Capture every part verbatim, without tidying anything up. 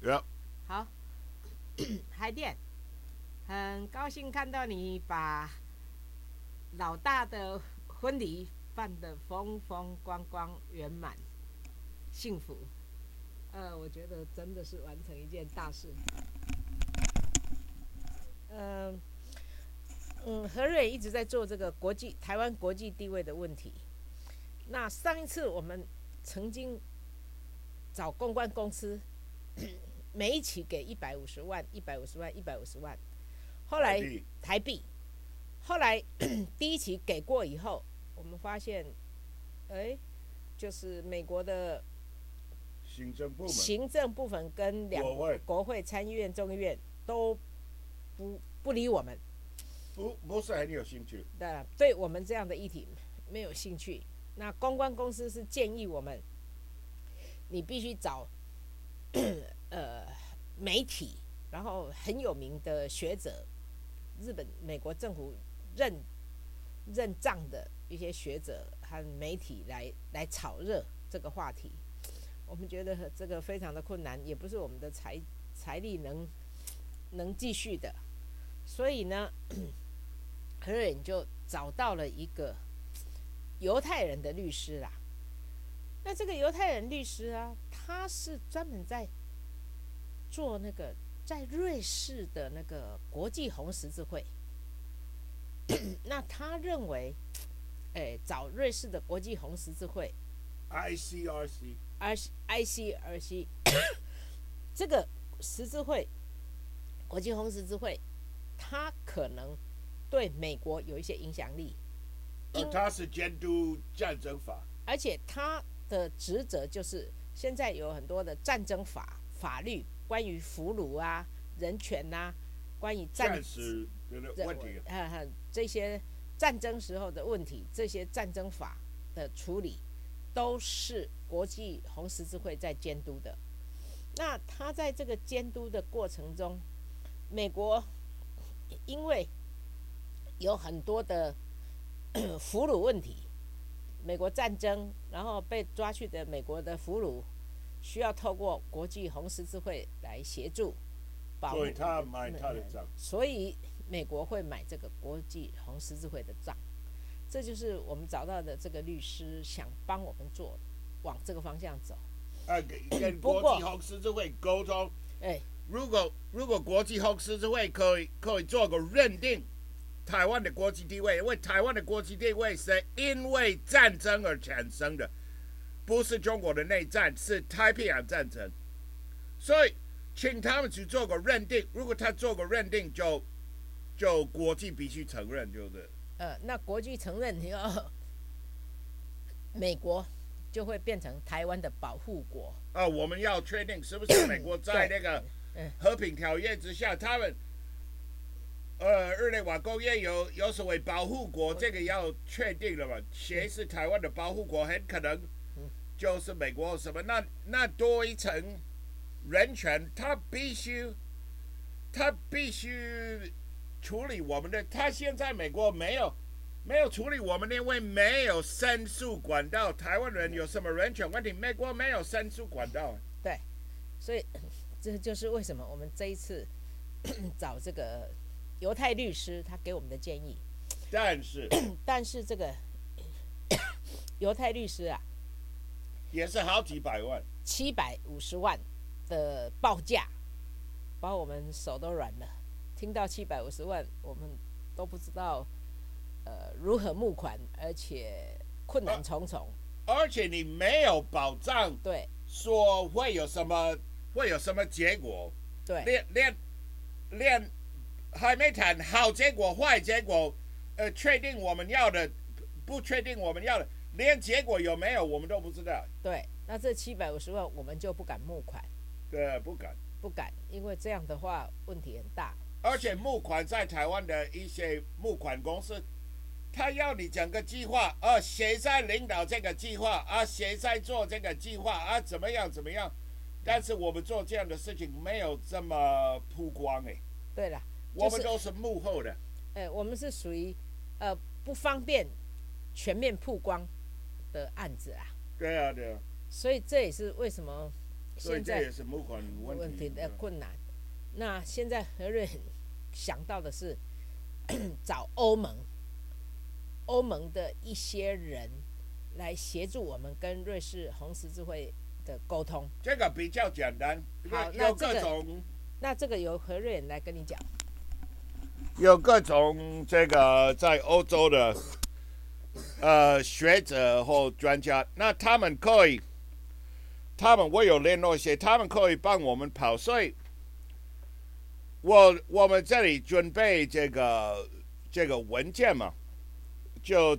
Yeah. 好，海淀，很高兴看到你把老大的婚礼办得风风光光、圆满、幸福。呃，我觉得真的是完成一件大事。嗯、嗯，何瑞一直在做这个国际台湾国际地位的问题。那上一次我们曾经找公关公司，每一期给一百五十万、一百五十万、一百五十万。后来台币台币，后来第一期给过以后，我们发现，哎，就是美国的行政部门、 行政部分跟两国会国会、参议院、众议院都不不理我们， 不不是很有兴趣。 对，对我们这样的议题没有兴趣。那公关公司是建议我们，你必须找呃媒体，然后很有名的学者，日本、美国政府认认账的一些学者和媒体来来炒热这个话题。我们觉得这个非常的困难，也不是我们的财财力能能继续的，所以呢，何瑞就找到了一个犹太人的律师啦。那这个犹太人律师啊，他是专门在做那个在瑞士的那个国际红十字会。那他认为，哎，找瑞士的国际红十字会 I C R C I C R C 这个十字会，国际红十字会，它可能对美国有一些影响力。 呃，他是监督战争法， 而且他的职责就是现在有很多的战争法法律，关于俘虏啊、人权啊，关于战战时的问题。 呃，这些战争时候的问题，这些战争法的处理，都是国际红十字会在监督的。那他在这个监督的过程中，美国因为有很多的俘虏问题，美国战争，然后被抓去的美国的俘虏，需要透过国际红十字会来协助保护。 所以他买他的账。 所以美国会买这个国际红十字会的账。这就是我们找到的这个律师想帮我们做，往这个方向走。 呃，跟国际红十字会沟通。 哎， 如果如果国际红十字会可以可以做个认定，台湾的国际地位，因为台湾的国际地位是因为战争而产生的，不是中国的内战，是太平洋战争，所以请他们去做个认定。如果他做个认定就，就国际必须承认，就是呃，那国际承认以后，美国就会变成台湾的保护国。 啊，我们要确定是不是美国在那个和平条约之下，他们。呃，日内瓦公约有有所谓保护国，这个要确定了嘛？谁是台湾的保护国，很可能就是美国什么？那那多一层人权，他必须他必须处理我们的。他现在美国没有没有处理我们，因为没有申诉管道。台湾人有什么人权问题？美国没有申诉管道。 对，所以这就是为什么我们这一次找这个犹太律师他给我们的建议。 但是但是这个犹太律师啊， 也是好几百万， 七百五十万的报价，把我们手都软了。听到七百五十万，我们都不知道呃如何募款，而且困难重重。 而且你没有保障， 对， 说会有什么会有什么结果， 对， 连连连还没谈好结果坏结果，呃，确定我们要的，不确定我们要的，连结果有没有我们都不知道。 对，那这七百五十万我们就不敢募款。 对，不敢， 不敢，因为这样的话问题很大。 而且募款在台湾的一些募款公司，他要你整个计划，啊，谁在领导这个计划，啊，谁在做这个计划，啊，怎么样怎么样。但是我们做这样的事情没有这么曝光哎。 对了， 我们都是幕后的。 呃，我们是属于呃不方便全面曝光的案子啊。 对啊，对啊。 所以这也是为什么现在也是募款问题问题的困难。那现在何瑞很想到的是找欧盟，欧盟的一些人来协助我们跟瑞士红十字会的沟通。 这个比较简单， 好， 有各种， 那这个由何瑞来跟你讲。 有各种这个在欧洲的呃学者或专家，那他们可以，他们我有联络一些，他们可以帮我们跑，所以我我们这里准备这个这个文件嘛，就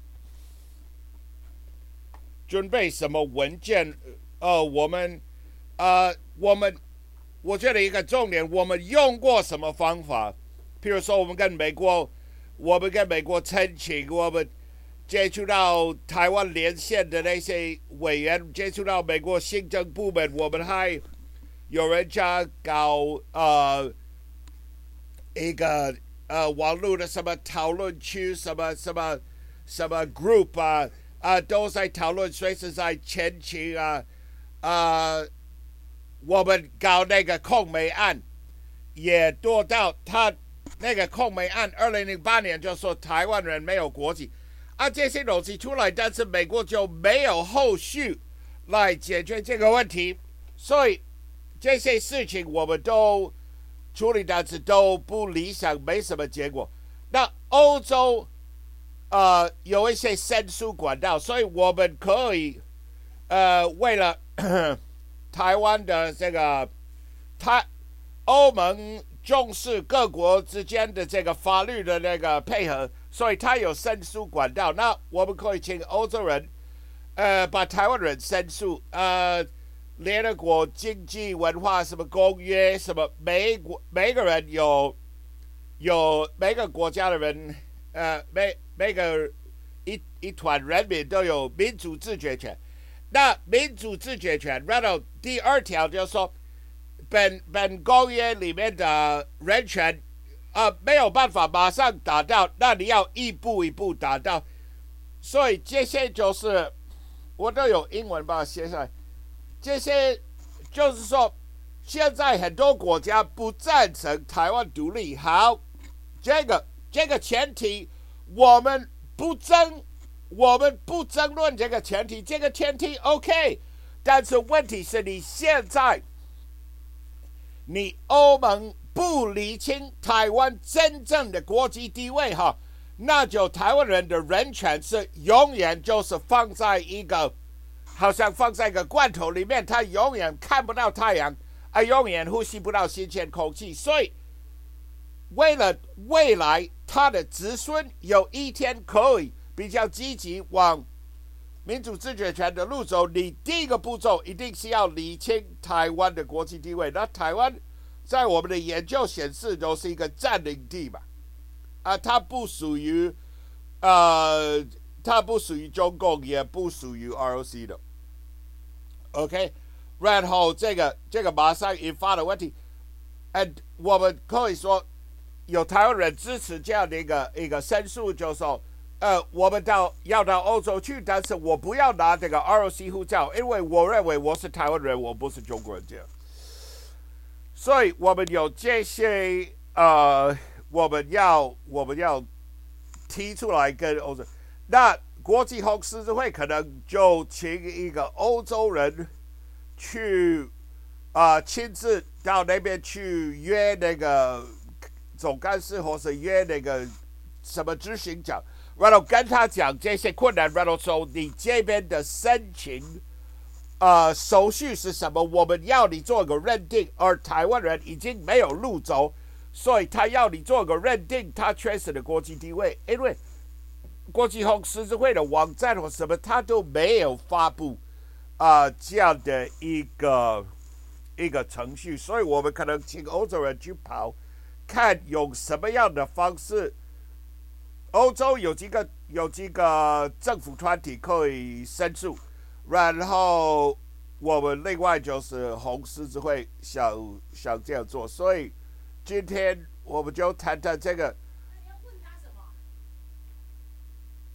准备什么文件？呃，我们呃我们我觉得一个重点，我们用过什么方法？譬如说，我们跟美国，我们跟美国申请，我们接触到台湾连线的那些委员，接触到美国行政部门，我们还有人家搞呃一个呃网络的什么讨论区，什么什么什么 group 啊啊，都在讨论，随时在前期啊啊、呃，我们搞那个控美案，也做到他。那个控美案，二零零八年就说台湾人没有国籍，啊，这些东西出来，但是美国就没有后续来解决这个问题，所以这些事情我们都处理，但是都不理想，没什么结果。那欧洲呃有一些申诉管道，所以我们可以呃为了台湾的这个台欧盟。重视各国之间的这个法律的那个配合，所以他有申诉管道。那我们可以请欧洲人，呃，把台湾人申诉，呃，联合国经济文化什么公约，什么每国每个人有有每个国家的人，呃，每每个一一团人民都有民主自决权。那民主自决权，然后第二条就是说。本本公约里面的人权，呃，没有办法马上达到，那你要一步一步达到。所以这些就是我都有英文把它写下来。这些就是说，现在很多国家不赞成台湾独立。好，这个这个前提我们不争，我们不争论这个前提，这个前提 OK。但是问题是你现在。你欧盟不理清台湾真正的国际地位哈，那就台湾人的人权是永远就是放在一个，好像放在一个罐头里面，他永远看不到太阳，啊，永远呼吸不到新鲜空气。所以，为了未来他的子孙有一天可以比较积极往民主自决权的路走，你第一个步骤一定是要理清台湾的国际地位。那台湾在我们的研究显示都是一个占领地嘛，啊，它不属于呃，它不属于中共，也不属于 R O C 的。OK， 然后这个这个马上引发的问题 ，and 我们可以说有台湾人支持这样的一个一个申诉，就是说。呃，我们到要到欧洲去，但是我不要拿这个 R O C 护照，因为我认为我是台湾人，我不是中国人这样。所以我们有这些呃，我们要我们要提出来跟欧洲，那国际红十字会可能就请一个欧洲人去啊、呃，亲自到那边去约那个总干事，或是约那个什么执行长。然后跟他讲这些困难，然后说你这边的申请，呃，手续是什么？我们要你做个认定，而台湾人已经没有路走，所以他要你做个认定，他缺失的国际地位，因为国际红十字会的网站或什么，他都没有发布啊、呃、这样的一个一个程序，所以我们可能请欧洲人去跑，看用什么样的方式。欧洲有几个有几个政府团体可以申诉，然后我们另外就是红十字会想想这样做，所以今天我们就谈谈这个。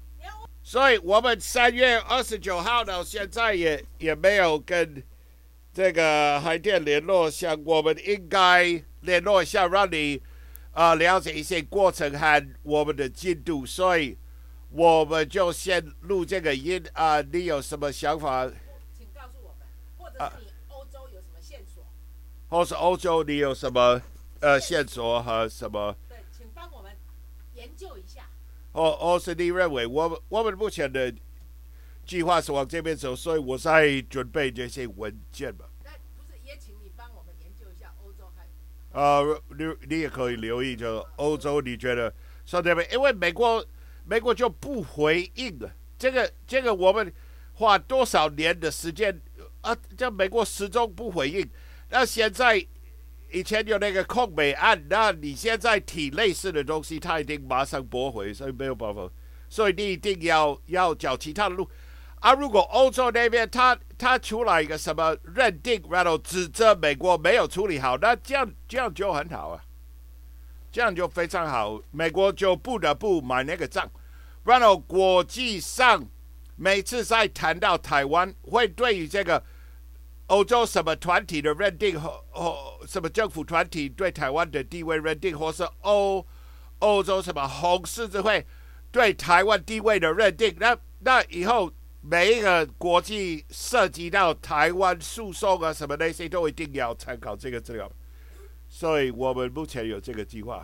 所以我们三月二十九号到现在也也没有跟这个海淀联络，像我们应该联络一下，让你呃了解一些过程和我们的进度。所以我们就先录这个音啊、呃，你有什么想法？ 请告诉我们，或者是你欧洲有什么线索？ 或是欧洲你有什么呃线索和什么？ 对，请帮我们研究一下。 或或是你认为我们我们目前的计划是往这边走，所以我在准备这些文件嘛。 那不是也请你帮我们研究一下欧洲还？ 呃，你你也可以留意，就欧洲，你觉得说对不对？因为美国美国就不回应了，这个这个我们花多少年的时间啊？这美国始终不回应。那现在以前有那个控美案，那你现在提类似的东西，他一定马上驳回，所以没有办法。所以你一定要要找其他的路。啊，如果欧洲那边他他出来一个什么认定，然后指责美国没有处理好，那这样这样就很好啊，这样就非常好，美国就不得不买那个账。然后国际上每次在谈到台湾，会对于这个欧洲什么团体的认定和和什么政府团体对台湾的地位认定，或是欧欧洲什么红十字会对台湾地位的认定，那那以后每一个国际涉及到台湾诉讼啊什么那些，都一定要参考这个资料。所以我们目前有这个计划。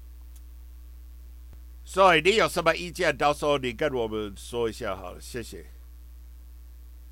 所以你有什么意见，到时候你跟我们说一下好了，谢谢。